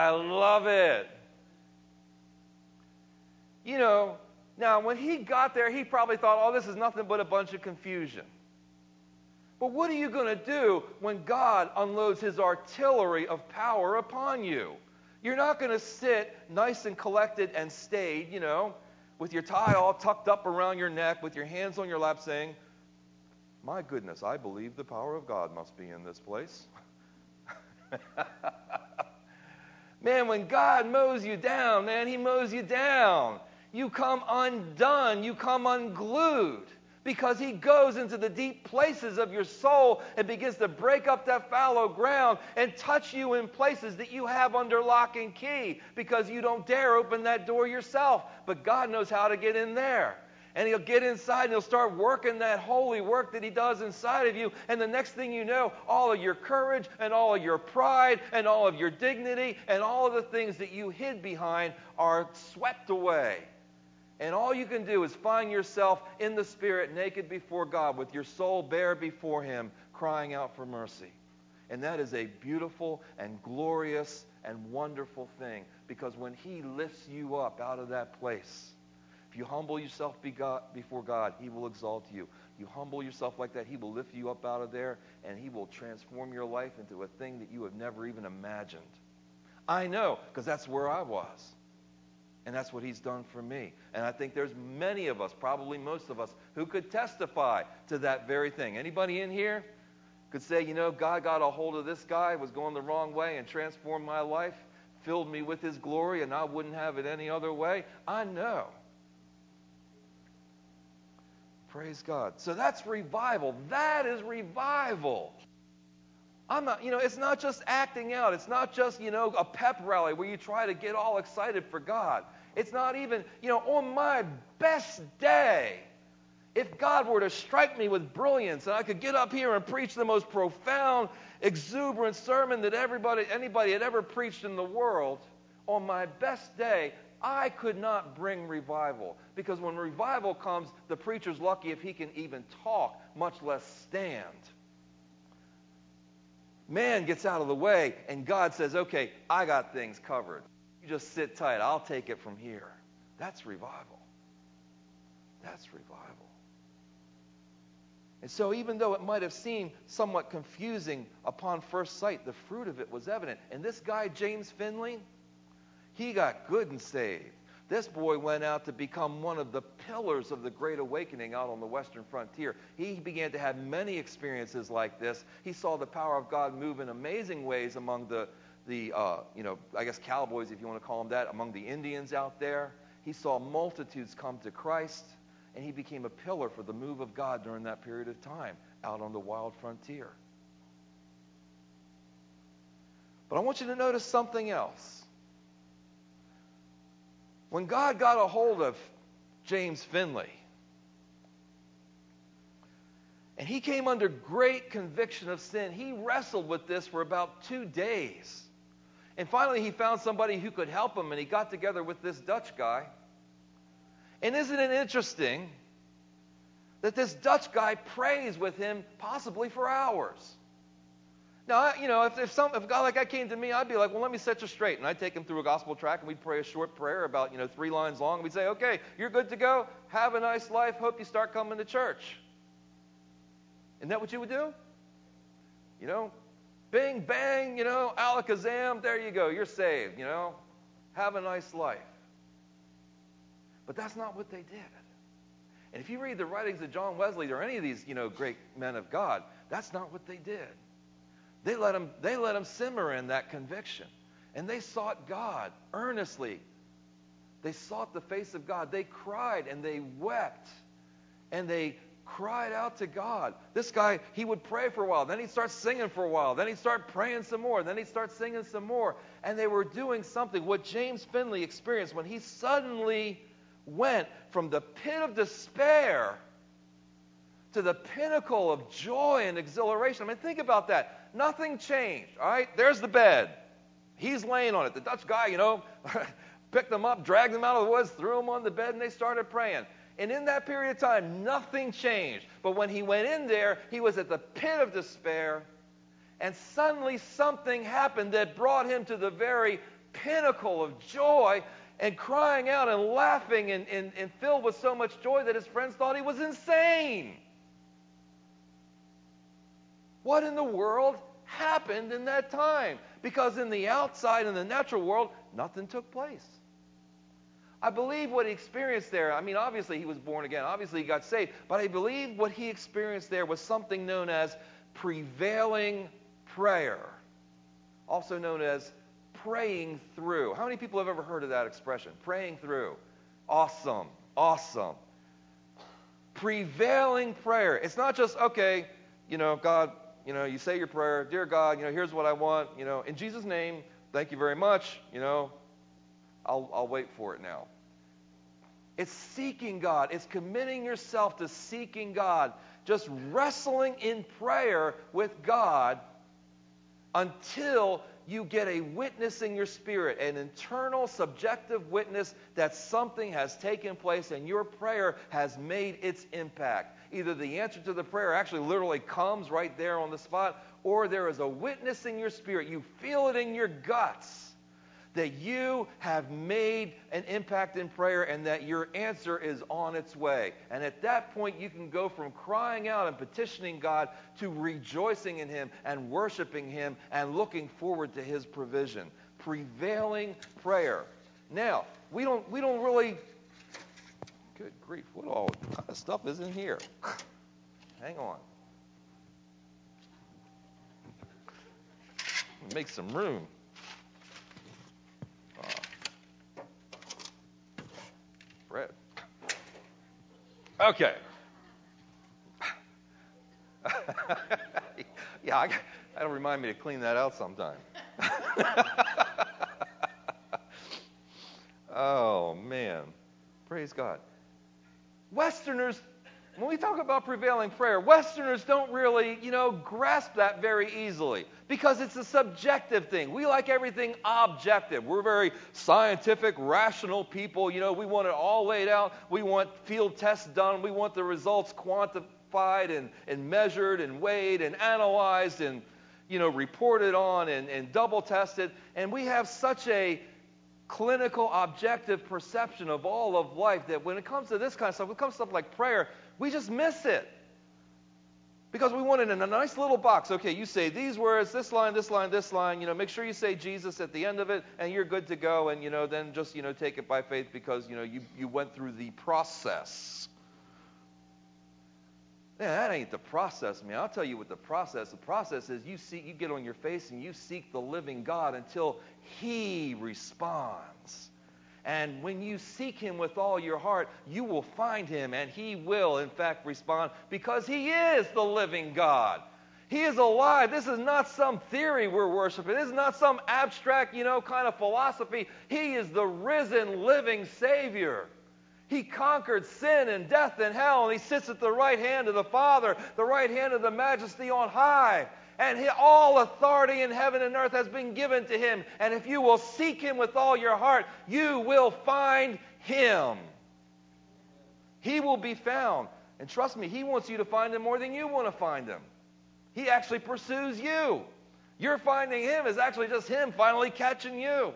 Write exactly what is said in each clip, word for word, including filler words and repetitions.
I love it. You know, now when he got there, he probably thought, oh, this is nothing but a bunch of confusion. But what are you going to do when God unloads his artillery of power upon you? You're not going to sit nice and collected and staid, you know, with your tie all tucked up around your neck, with your hands on your lap saying, my goodness, I believe the power of God must be in this place. Man, when God mows you down, man, he mows you down. You come undone. You come unglued. Because he goes into the deep places of your soul and begins to break up that fallow ground and touch you in places that you have under lock and key because you don't dare open that door yourself. But God knows how to get in there. And he'll get inside and he'll start working that holy work that he does inside of you. And the next thing you know, all of your courage and all of your pride and all of your dignity and all of the things that you hid behind are swept away. And all you can do is find yourself in the Spirit, naked before God, with your soul bare before him, crying out for mercy. And that is a beautiful and glorious and wonderful thing, because when he lifts you up out of that place, if you humble yourself before God, he will exalt you. You humble yourself like that, he will lift you up out of there, and he will transform your life into a thing that you have never even imagined. I know, because that's where I was. And that's what he's done for me. And I think there's many of us, probably most of us, who could testify to that very thing. Anybody in here could say, you know, God got a hold of this guy, was going the wrong way, and transformed my life, filled me with his glory, and I wouldn't have it any other way? I know. Praise God. So that's revival. That is revival. I'm not, you know, it's not just acting out. It's not just, you know, a pep rally where you try to get all excited for God. It's not even, you know, on my best day, if God were to strike me with brilliance and I could get up here and preach the most profound, exuberant sermon that everybody, anybody had ever preached in the world, on my best day, I could not bring revival. Because when revival comes, the preacher's lucky if he can even talk, much less stand. Man gets out of the way, and God says, okay, I got things covered. You just sit tight. I'll take it from here. That's revival. That's revival. And so even though it might have seemed somewhat confusing upon first sight, the fruit of it was evident. And this guy, James Finley, he got good and saved. This boy went out to become one of the pillars of the Great Awakening out on the Western frontier. He began to have many experiences like this. He saw the power of God move in amazing ways among the, the uh, you know, I guess cowboys, if you want to call them that, among the Indians out there. He saw multitudes come to Christ, and he became a pillar for the move of God during that period of time out on the wild frontier. But I want you to notice something else. When God got a hold of James Finley, and he came under great conviction of sin, he wrestled with this for about two days. And finally he found somebody who could help him, and he got together with this Dutch guy. And isn't it interesting that this Dutch guy prays with him possibly for hours? Now, you know, if, if, some, if a guy like that came to me, I'd be like, well, let me set you straight. And I'd take him through a gospel tract, and we'd pray a short prayer about, you know, three lines long. And we'd say, okay, you're good to go. Have a nice life. Hope you start coming to church. Isn't that what you would do? You know, bing, bang, you know, alakazam, there you go. You're saved, you know. Have a nice life. But that's not what they did. And if you read the writings of John Wesley or any of these, you know, great men of God, that's not what they did. They let him, they let him simmer in that conviction. And they sought God earnestly. They sought the face of God. They cried and they wept. And they cried out to God. This guy, he would pray for a while. Then he'd start singing for a while. Then he'd start praying some more. Then he'd start singing some more. And they were doing something. What James Finley experienced when he suddenly went from the pit of despair to the pinnacle of joy and exhilaration. I mean, think about that. Nothing changed, all right? There's the bed. He's laying on it. The Dutch guy, you know, picked them up, dragged them out of the woods, threw them on the bed, and they started praying. And in that period of time, nothing changed. But when he went in there, he was at the pit of despair, and suddenly something happened that brought him to the very pinnacle of joy and crying out and laughing and, and, and filled with so much joy that his friends thought he was insane. What in the world happened in that time? Because in the outside, in the natural world, nothing took place. I believe what he experienced there, I mean, obviously he was born again. Obviously he got saved. But I believe what he experienced there was something known as prevailing prayer. Also known as praying through. How many people have ever heard of that expression? Praying through. Awesome. Awesome. Prevailing prayer. It's not just, okay, you know, God, you know, you say your prayer, dear God, you know, here's what I want, you know, in Jesus' name, thank you very much, you know, I'll, I'll wait for it now. It's seeking God. It's committing yourself to seeking God. Just wrestling in prayer with God until you get a witness in your spirit, an internal subjective witness that something has taken place and your prayer has made its impact. Either the answer to the prayer actually literally comes right there on the spot, or there is a witness in your spirit. You feel it in your guts that you have made an impact in prayer and that your answer is on its way. And at that point, you can go from crying out and petitioning God to rejoicing in Him and worshiping Him and looking forward to His provision. Prevailing prayer. Now, we don't, we don't really... Good grief, what all kind of stuff is in here? Hang on. Make some room. Bread. Okay. yeah, I, that'll remind me to clean that out sometime. Oh, man. Praise God. Westerners, when we talk about prevailing prayer, Westerners don't really, you know, grasp that very easily because it's a subjective thing. We like everything objective. We're very scientific, rational people. You know, we want it all laid out. We want field tests done. We want the results quantified and, and measured and weighed and analyzed and, you know, reported on and, and double tested. And we have such a clinical, objective perception of all of life that when it comes to this kind of stuff, when it comes to stuff like prayer, we just miss it. Because we want it in a nice little box. Okay, you say these words, this line, this line, this line. You know, make sure you say Jesus at the end of it, and you're good to go. And, you know, then just, you know, take it by faith because, you know, you, you went through the process. Man, that ain't the process, man. I'll tell you what the process. The process is you seek, you get on your face and you seek the living God until He responds. And when you seek Him with all your heart, you will find Him, and He will, in fact, respond because He is the living God. He is alive. This is not some theory we're worshiping. This is not some abstract, you know, kind of philosophy. He is the risen, living Savior. He conquered sin and death and hell, and He sits at the right hand of the Father, the right hand of the Majesty on high. And he, all authority in heaven and earth has been given to Him. And if you will seek Him with all your heart, you will find Him. He will be found. And trust me, He wants you to find Him more than you want to find Him. He actually pursues you. Your finding Him is actually just Him finally catching you.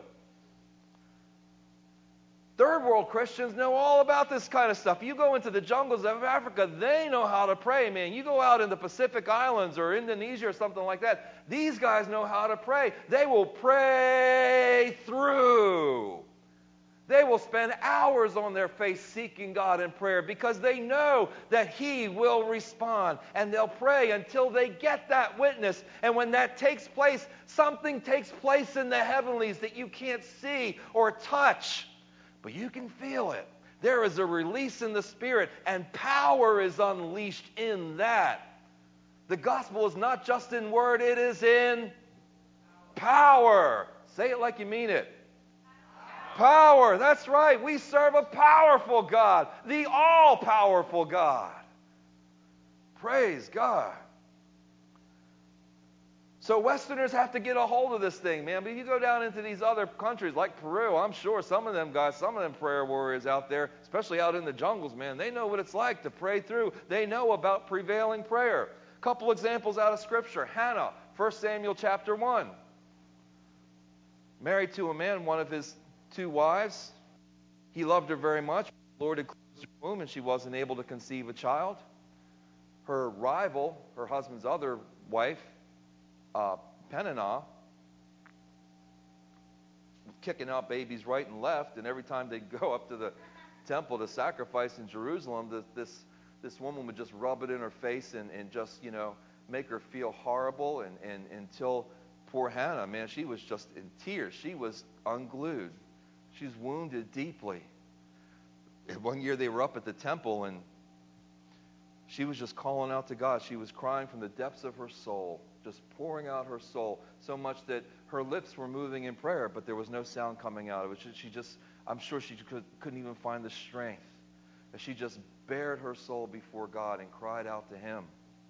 Third world Christians know all about this kind of stuff. You go into the jungles of Africa, they know how to pray, man. You go out in the Pacific Islands or Indonesia or something like that, these guys know how to pray. They will pray through. They will spend hours on their face seeking God in prayer because they know that He will respond. And they'll pray until they get that witness. And when that takes place, something takes place in the heavenlies that you can't see or touch. But you can feel it. There is a release in the Spirit, and power is unleashed in that. The gospel is not just in word, it is in power. Say it like you mean it. Power. That's right. We serve a powerful God, the all-powerful God. Praise God. So Westerners have to get a hold of this thing, man. But you go down into these other countries like Peru, I'm sure some of them guys, some of them prayer warriors out there, especially out in the jungles, man, they know what it's like to pray through. They know about prevailing prayer. A couple examples out of Scripture. Hannah, First Samuel chapter one. married to a man, one of his two wives. He loved her very much. The Lord had closed her womb, and she wasn't able to conceive a child. Her rival, her husband's other wife, uh, Peninnah, kicking out babies right and left, and every time they'd go up to the temple to sacrifice in Jerusalem, this this, this woman would just rub it in her face and, and just, you know, make her feel horrible, and, and until poor Hannah, man, she was just in tears. She was unglued. She's wounded deeply. And one year they were up at the temple, and she was just calling out to God. She was crying from the depths of her soul, just pouring out her soul, so much that her lips were moving in prayer, but there was no sound coming out of it. She, she just, I'm sure she could, couldn't even find the strength. And she just bared her soul before God and cried out to him.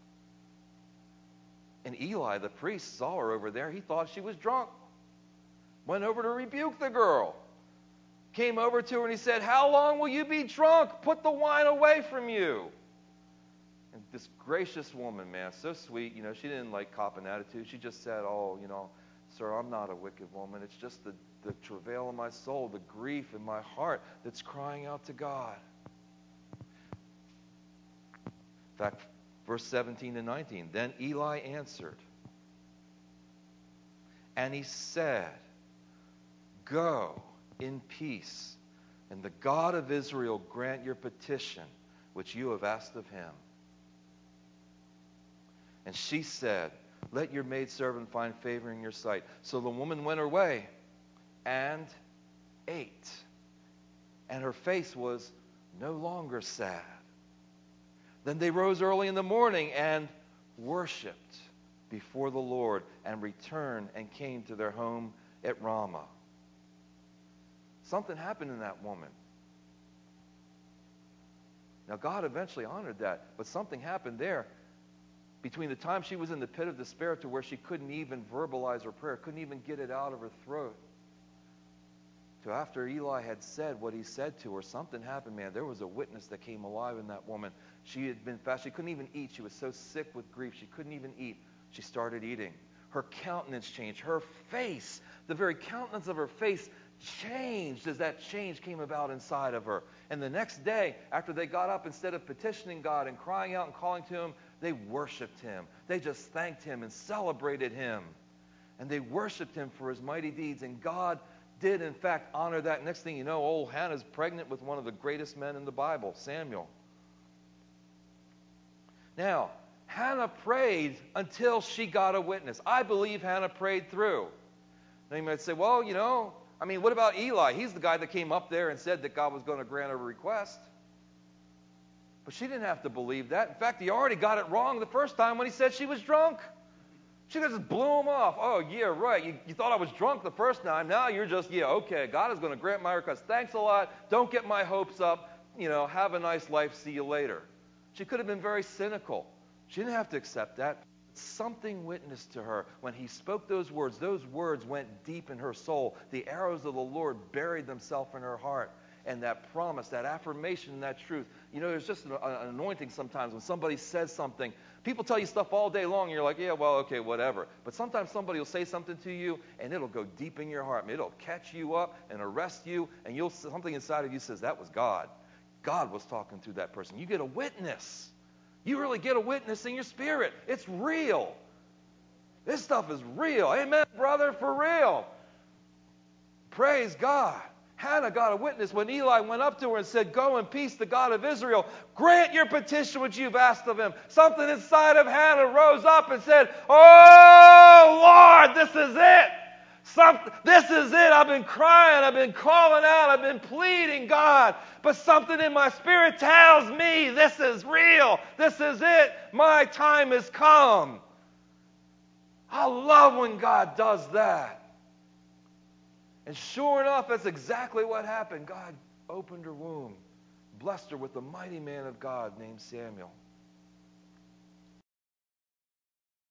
And Eli, the priest, saw her over there. He thought she was drunk. Went over to rebuke the girl. Came over to her and he said, "How long will you be drunk? Put the wine away from you." And this gracious woman, man, so sweet, you know, she didn't like cop an attitude. She just said, "Oh, you know, sir, I'm not a wicked woman. It's just the, the travail in my soul, the grief in my heart that's crying out to God." In fact, verse seventeen and nineteen, then Eli answered, and he said, "Go in peace, and the God of Israel grant your petition, which you have asked of him." And she said, "Let your maidservant find favor in your sight." So the woman went her way and ate, and her face was no longer sad. Then they rose early in the morning and worshipped before the Lord, and returned and came to their home at Ramah. Something happened in that woman. Now, God eventually honored that, but something happened there between the time she was in the pit of despair to where she couldn't even verbalize her prayer, couldn't even get it out of her throat, to after Eli had said what he said to her. Something happened, man. There was a witness that came alive in that woman. She had been fast. She couldn't even eat. She was so sick with grief. She couldn't even eat. She started eating. Her countenance changed. Her face, the very countenance of her face changed as that change came about inside of her. And the next day, after they got up, instead of petitioning God and crying out and calling to him, they worshiped him. They just thanked him and celebrated him. And they worshiped him for his mighty deeds. And God did, in fact, honor that. Next thing you know, old Hannah's pregnant with one of the greatest men in the Bible, Samuel. Now, Hannah prayed until she got a witness. I believe Hannah prayed through. Now you might say, well, you know, I mean, what about Eli? He's the guy that came up there and said that God was going to grant her a request. But she didn't have to believe that. In fact, he already got it wrong the first time when he said she was drunk. She just blew him off. Oh, yeah, right. You, you thought I was drunk the first time. Now you're just, yeah, okay, God is going to grant my request. Thanks a lot. Don't get my hopes up. You know, have a nice life. See you later. She could have been very cynical. She didn't have to accept that. Something witnessed to her when he spoke those words. Those words went deep in her soul. The arrows of the Lord buried themselves in her heart. And that promise, that affirmation, that truth. You know, there's just an, an anointing sometimes when somebody says something. People tell you stuff all day long, and you're like, yeah, well, okay, whatever. But sometimes somebody will say something to you, and it'll go deep in your heart. It'll catch you up and arrest you, and you'll something inside of you says, that was God. God was talking through that person. You get a witness. You really get a witness in your spirit. It's real. This stuff is real. Amen, brother, for real. Praise God. Hannah got a witness when Eli went up to her and said, "Go in peace, the God of Israel. Grant your petition which you've asked of him." Something inside of Hannah rose up and said, "Oh, Lord, this is it. Something, this is it. I've been crying. I've been calling out. I've been pleading, God. But something in my spirit tells me this is real. This is it. My time has come." I love when God does that. And sure enough, that's exactly what happened. God opened her womb, blessed her with a mighty man of God named Samuel.